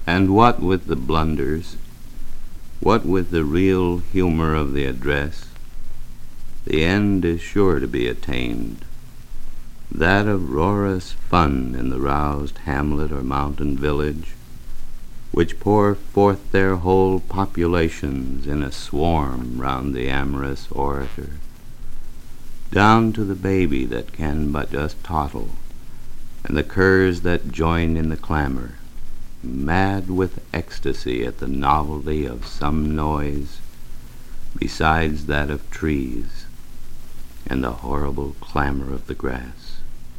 And what with the blunders, what with the real humor of the address, the end is sure to be attained, that of roarous fun in the roused hamlet or mountain village, which pour forth their whole populations in a swarm round the amorous orator, down to the baby that can but just toddle, and the curs that join in the clamor, mad with ecstasy at the novelty of some noise besides that of trees and the horrible clamor of the grass.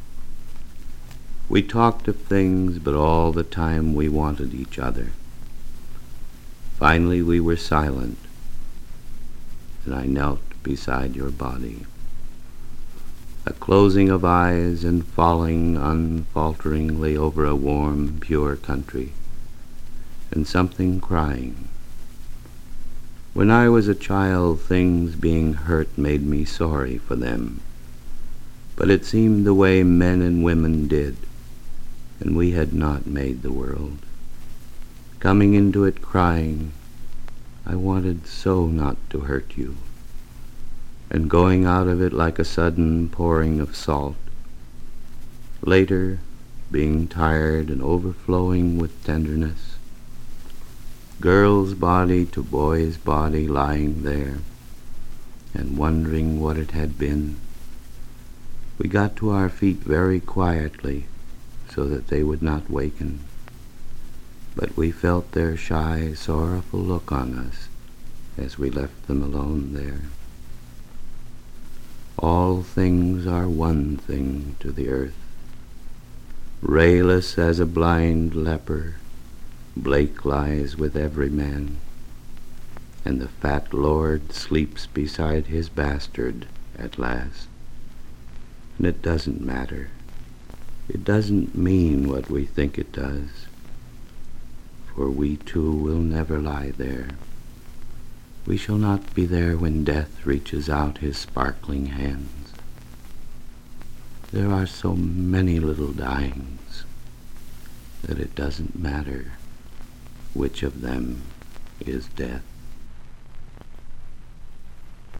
We talked of things, but all the time we wanted each other. Finally we were silent, and I knelt beside your body. A closing of eyes and falling unfalteringly over a warm, pure country, and something crying. When I was a child, things being hurt made me sorry for them, but it seemed the way men and women did, and we had not made the world. Coming into it crying, I wanted so not to hurt you, and going out of it like a sudden pouring of salt. Later, being tired and overflowing with tenderness, girl's body to boy's body lying there, and wondering what it had been, we got to our feet very quietly so that they would not waken, but we felt their shy, sorrowful look on us as we left them alone there. All things are one thing to the earth. Rayless as a blind leper, Blake lies with every man, and the fat lord sleeps beside his bastard at last. And it doesn't matter. It doesn't mean what we think it does, for we too will never lie there. We shall not be there when death reaches out his sparkling hands. There are so many little dyings that it doesn't matter which of them is death.